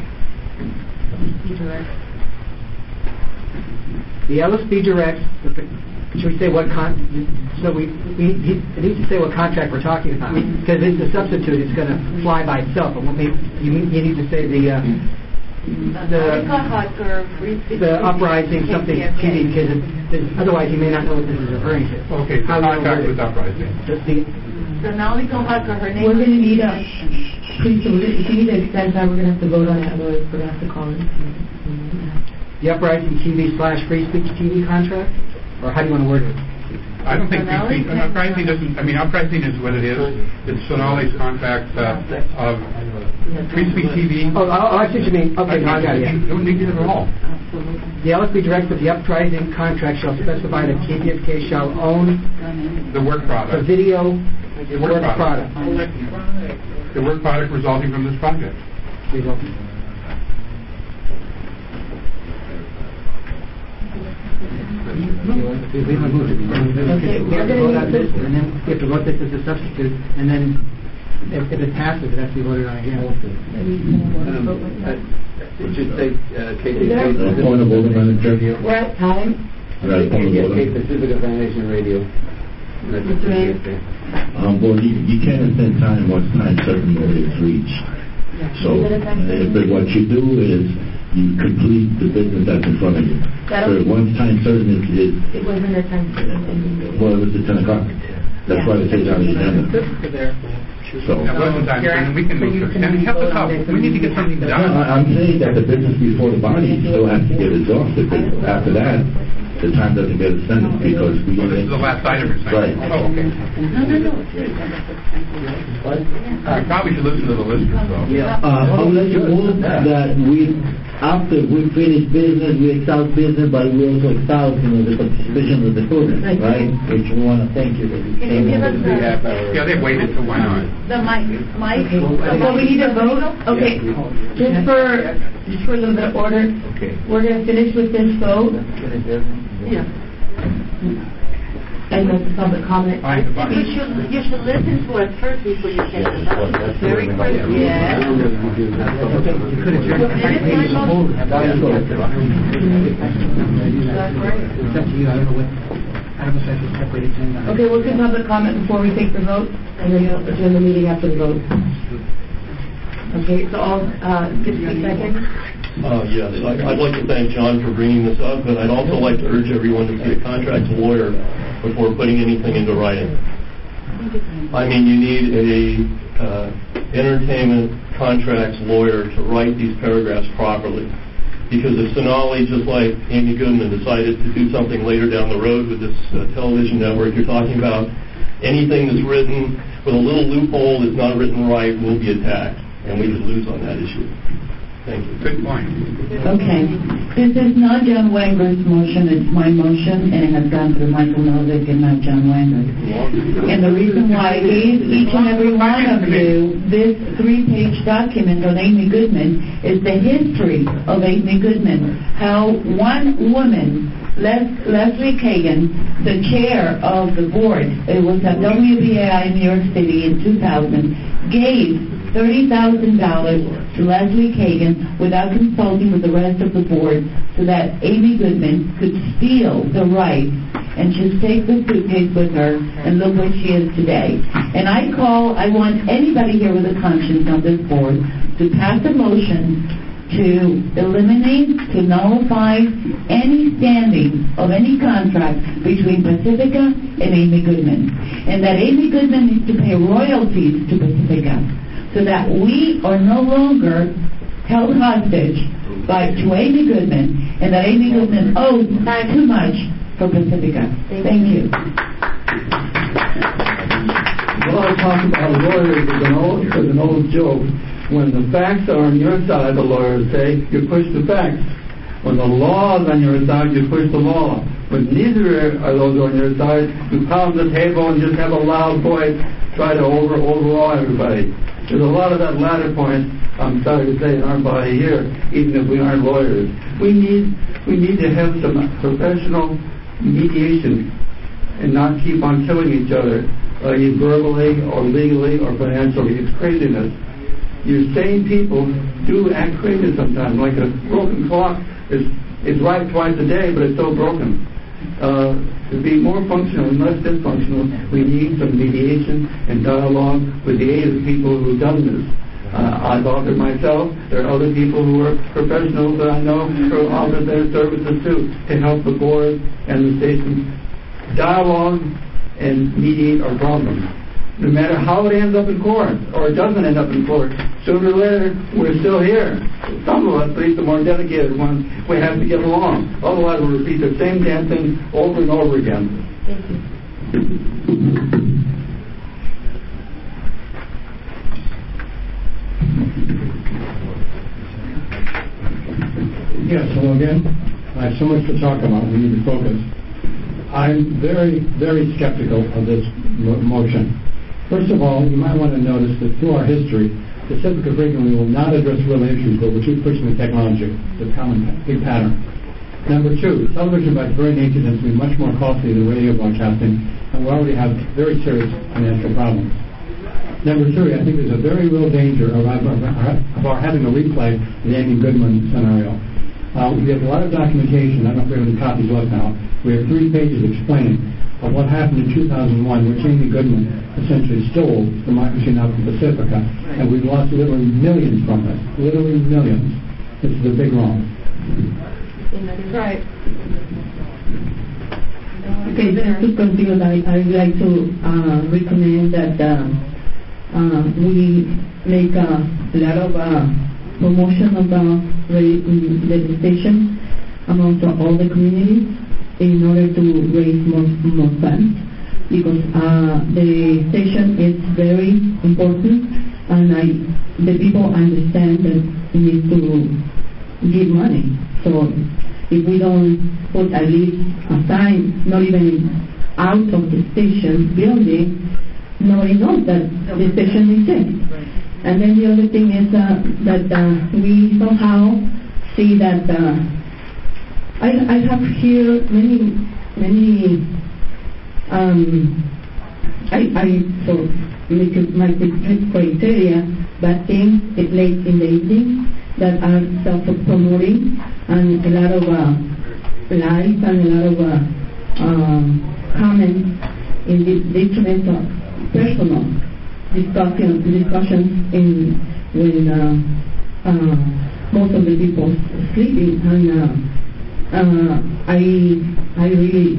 The L S B directs that the, should we say what con, so we, we it needs to say what contract we're talking about, because it's a substitute, it's going to fly by itself, but what we, you, you need to say the, uh, the, the uprising something T V, because it, it, otherwise you may not know what this is referring to. Okay, so contract with uprising. The, the, so now we go back to her name. We're going to need a, please, if you need to extend time, we're going to have to vote on it, otherwise we're going to have to call it. The uprising T V slash free speech T V contract? Or how do you want to word it? I don't think we, we, our pricing doesn't, I mean, our pricing is what it is. It's Sonali's contract uh, of Free Speech T V. Oh, oh, I see what you mean. Okay, no, I got it. You don't need it at all. The L S B directs that the uprising contract shall specify that K P F K shall own the work product. The video the work, work product. product. The work product resulting from this project. Resulting. We we haven't moved it. Okay, we have to vote on this, and then we have to vote this as a substitute, and then if, if it passes, it has to be voted on again. Um, uh, it should say uh, K P F K. Point of order, Madam Chair. We're at time. Right, point of K order. P Pacific Foundation Radio. That's what K P F K. Um, well, you, you can't extend time once time certain is reached. So, uh, but what you do is you complete the business that's in front of you. So once time certain is, is it wasn't a time certain. Well, it was at ten o'clock. That's yeah. why they say it's on the agenda. So that wasn't time certain. We can move to ten. Help us out. We need to get something done. No, I'm saying that the business before the body still has to get exhausted. After that, the time doesn't get extended because we. Well, this is the last item you're saying. Right. Oh, okay. No, no, no. I probably should listen to the listeners, though. Yeah. Uh, I would like to move that we, after we finish business, we exhaust business, but we also exhaust, you know, the participation of the children, right? Which we want to thank you. That you Can you give us the, yeah, they waited till why not? The mic, mic. Okay, well, we need a vote. Okay, just for just for a little bit of order. Okay. We're going to finish with this vote. Yeah. And that's the public comment. You should, you should listen to us first before you take the vote. Very critical. Yeah. Okay, we'll do public comment before we take the vote, and then we'll adjourn the meeting after the vote. Okay, so all uh, fifty seconds. Uh, yes, I, I'd like to thank John for bringing this up, but I'd also like to urge everyone to see a contract lawyer before putting anything into writing. I mean, you need a uh, entertainment contracts lawyer to write these paragraphs properly. Because if Sonali, just like Amy Goodman, decided to do something later down the road with this uh, television network you're talking about, anything that's written with a little loophole that's not written right will be attacked, and we would lose on that issue. Thank you. Good point. Okay. This is not John Wanger's motion. It's my motion, and it has gone through Michael Novick and not John Wanger. And the reason why I gave each and every one of you this three-page document on Amy Goodman is the history of Amy Goodman, how one woman, Les- Leslie Kagan, the chair of the board, it was at W B A I in New York City in two thousand, gave thirty thousand dollars to Leslie Kagan without consulting with the rest of the board so that Amy Goodman could steal the rights and just take the suitcase with her and look where she is today. And I call, I want anybody here with a conscience on this board to pass a motion to eliminate, to nullify any standing of any contract between Pacifica and Amy Goodman. And that Amy Goodman needs to pay royalties to Pacifica, so that we are no longer held hostage by to Amy Goodman, and that Amy Goodman owes too much for Pacifica. Thank you. Well, I talk about lawyers is an old, is an old joke. When the facts are on your side, the lawyers say, you push the facts. When the law is on your side, you push the law. When neither of those are on your side, you pound the table and just have a loud voice, try to over overawe everybody. There's a lot of that latter point, I'm sorry to say, in our body here, even if we aren't lawyers. We need we need to have some professional mediation and not keep on killing each other, uh, either verbally or legally or financially. It's craziness. Your sane people do act crazy sometimes, like a broken clock is is right twice a day, but it's so broken. Uh, to be more functional and less dysfunctional, we need some mediation and dialogue with the aid of the people who have done this. Uh, I've offered myself. There are other people who are professionals that I know who offer their services too to help the board and the station dialogue and mediate our problems. No matter how it ends up in court, or it doesn't end up in court, sooner or later, we're still here. Some of us, at least the more dedicated ones, we have to get along. Otherwise, we'll repeat the same damn thing over and over again. Thank you. Yes, hello again. I have so much to talk about. We need to focus. I'm very, very skeptical of this mo- motion. First of all, you might want to notice that through our history, Pacifica frequently will not address real issues, but will keep pushing the technology. It's a common big pattern. Number two, television by its very nature tends to be much more costly than radio broadcasting, and we already have very serious financial problems. Number three, I think there's a very real danger of our, of our having a replay of the Amy Goodman scenario. Uh, we have a lot of documentation. I don't know if we have any copies left now. We have three pages explaining of what happened in two thousand one, which Amy Goodman essentially stole Democracy Now! From Pacifica, and we've lost literally millions from it. Literally millions. This is a big wrong. Right. Okay, just to continue, I, I would like to uh, recommend that uh, uh, we make a lot of uh, promotion of the, the station amongst all the communities in order to raise more, more funds, because uh, the station is very important, and I, the people understand that we need to give money. So if we don't put at least a sign, not even out of the station building, nobody knows that the station exists. And then the other thing is uh, that uh, we somehow see that uh, I, I have here many, many, um, I, I so make it my criteria, but things late in the evening that are self-promoting, and a lot of uh, likes and a lot of uh, uh, comments in the detriment of personal discussion, discussions in when uh, uh, most of the people sleeping, and uh, uh, I I really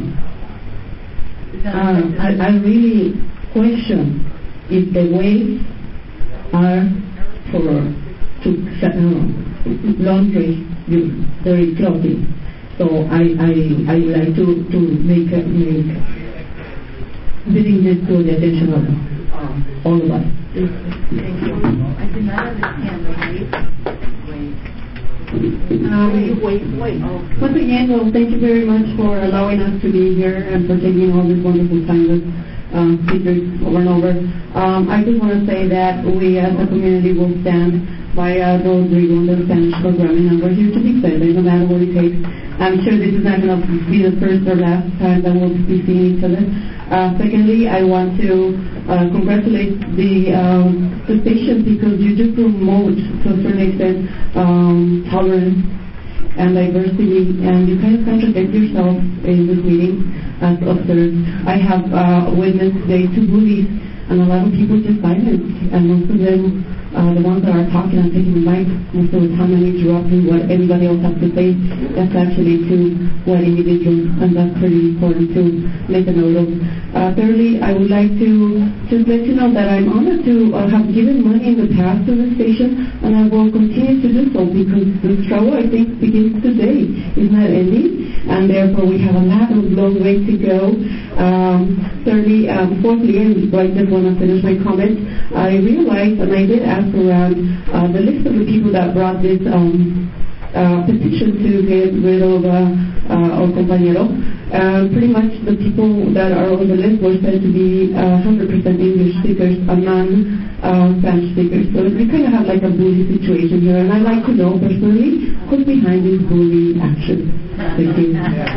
uh, I, I really question if the ways are for to uh, laundry very clothing. So I I I would like to to make a, make bring this to the attention of uh, all of us. Thank you. I did not understand the wait. Um, wait, wait. Oh. Once again, well, thank you very much for allowing us to be here and for taking all this wonderful time with uh, speakers over and over. Um, I just want to say that we as a community will stand by uh, Rodrigo and the Spanish programming, and we're here to defend it no matter what it takes. I'm sure this is not going to be the first or last time that we'll be seeing each other. Uh, secondly, I want to uh, congratulate the um, the station, because you do promote to a certain extent um, tolerance and diversity, and you kind of contradict yourself in this meeting as observed. I have uh, witnessed today two bullies, and a lot of people just silent, and most of them, uh, the ones that are talking and taking the mic, most of the time I'm interrupting what everybody else has to say. That's actually to white individuals, and that's pretty important to make a note of. Uh, thirdly, I would like to just let you know that I'm honored to uh, have given money in the past to the station, and I will continue to do so, because the struggle, I think, begins today. It's not ending, and therefore we have a lot of long way to go. Um, thirdly, um, fourthly, and I just want to finish my comment, I realized, and I did ask around uh, the list of the people that brought this um, uh, petition to get rid of uh, uh, our compañero. Uh, pretty much the people that are on the list were said to be uh, one hundred percent English speakers among uh, Spanish speakers. So we kind of have like a bully situation here, and I'd like to know personally who's behind this bully action. Thank you.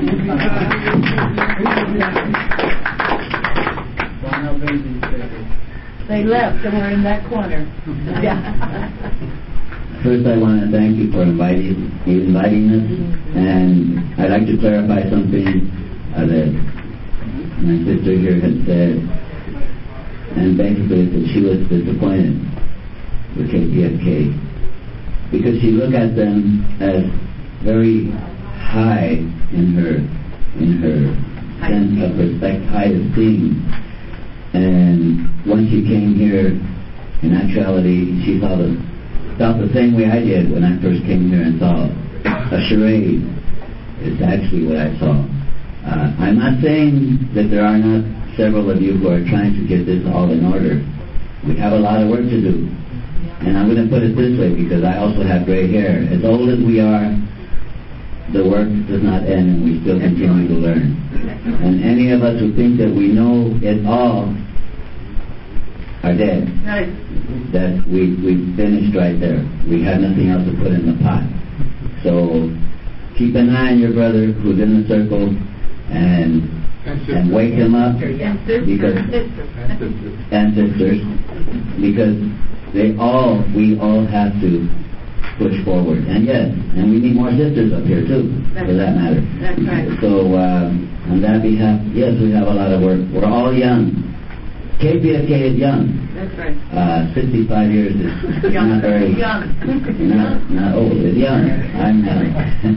They left and we're in that corner. Yeah. First, I want to thank you for inviting, inviting us, and I'd like to clarify something uh, that my sister here had said, and basically that she was disappointed with K P F K because she looked at them as very high in her in her sense of respect, high esteem, and once she came here, in actuality, she saw the felt the same way I did when I first came here and saw a charade. It's actually what I saw. Uh, I'm not saying that there are not several of you who are trying to get this all in order. We have a lot of work to do. And I'm going to put it this way because I also have gray hair. As old as we are, the work does not end and we still continue to learn. And any of us who think that we know it all are dead. That we, we finished right there. We have nothing else to put in the pot. So keep an eye on your brother who's in the circle and and wake him up because and sisters because they all we all have to push forward. And yes, and we need more sisters up here too, for that matter. That's right. So um, on that behalf, yes, we have a lot of work. We're all young. K P F K is young. That's right. Uh, sixty-five years is Young. not very Young. not not old. It's young. I'm young.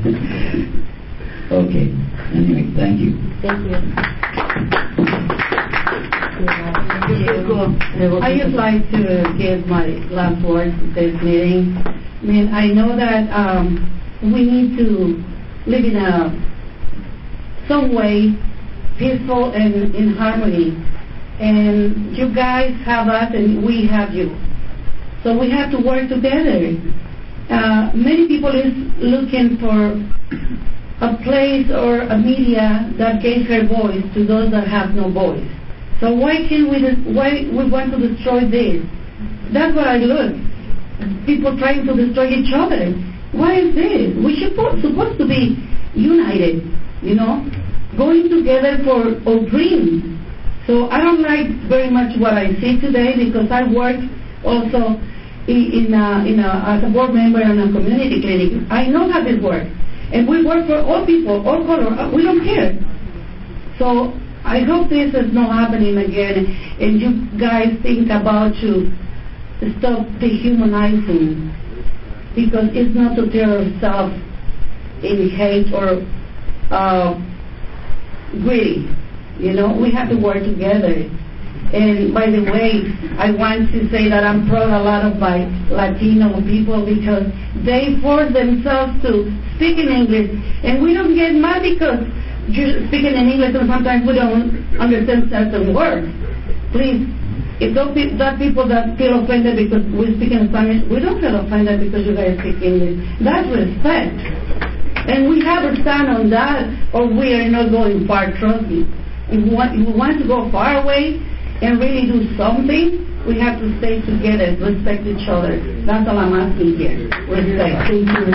Okay. Anyway, thank you. Thank you. I would like to give my last words to this meeting. I mean, I know that um, we need to live in a some way peaceful and in harmony. And you guys have us and we have you. So we have to work together. Uh, many people is looking for a place or a media that gives her voice to those that have no voice. So why can we, why we want to destroy this? That's what I look. People trying to destroy each other. Why is this? We should supposed to be united, you know, going together for our dreams. So I don't like very much what I see today because I work also in, in, a, in a, as a board member in a community clinic. I know how this works. And we work for all people, all color. We don't care. So I hope this is not happening again. And you guys think about to stop dehumanizing because it's not to tear ourselves in hate or uh, greedy. You know, we have to work together. And by the way, I want to say that I'm proud of a lot of my Latino people because they force themselves to speak in English. And we don't get mad because you're speaking in English and sometimes we don't understand certain words. Please, if those pe- that people that feel offended because we speak in Spanish, we don't feel offended because you guys speak English. That's respect. And we have a stand on that or we are not going far, trust me. If we, want, if we want to go far away and really do something, we have to stay together, respect each other. That's all I'm asking here. Respect. Thank you.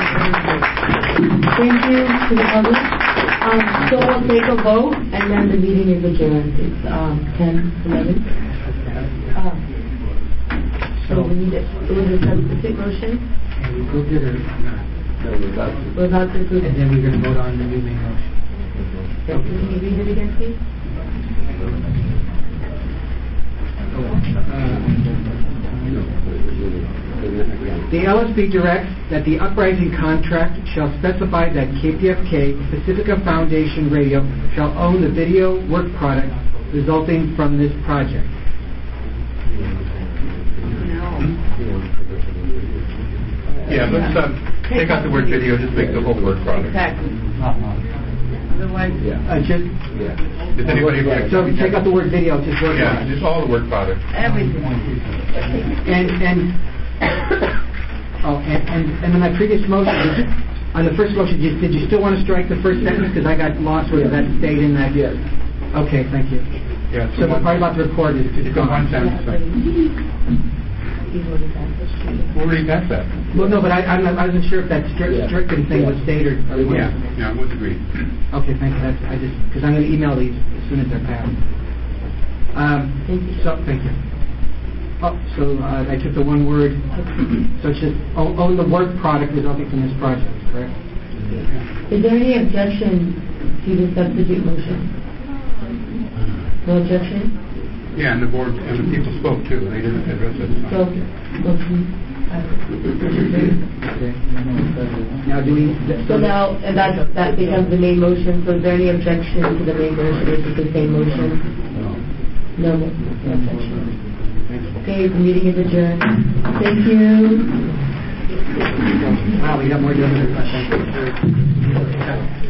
Thank you to the public. Um, so we'll take a vote and then the meeting is adjourned. It's um, ten eleven. Um, so we need it. It was a substitute motion. And we approved it or not? We're about to approve it. And then we're going to vote on the new main motion. So can you read it again, please? The L S B directs that the uprising contract shall specify that K P F K Pacifica Foundation Radio shall own the video work product resulting from this project. Yeah, let's uh, take out the word video, just make the whole word product. Exactly. Otherwise, Uh, just, Does anybody object? so take out the word video, just work Yeah, product. just all the word product. everything. And, and, oh, and, and, and in my previous motion, did you- on the first motion, did you, did you still want to strike the first sentence? Because I got lost where that stayed in that. Yes. Okay, thank you. Yeah, So the part about the report is It's gone. one sentence. We already passed that. Well, no, but I, I'm not, I wasn't sure if that strict, stricken thing was stayed or, or it Yeah, wasn't. yeah, it was agreed. Okay, thank you. That's, I just, because I'm going to email these as soon as they're passed. Um, so, thank you. Oh, so uh, I took the one word, so it's just own, own the work product resulting from this project, correct? Is there any objection to the substitute motion? No objection? Yeah, and the board, and the people spoke too, they didn't address it. So, motion. Okay. Now, do we... So now, and that, that becomes the main motion, so is there any objection to the main motion? Is it the same motion? No. No, no objection. Okay, the meeting is adjourned. Thank you. Wow, we got more done than I thought. Thank you.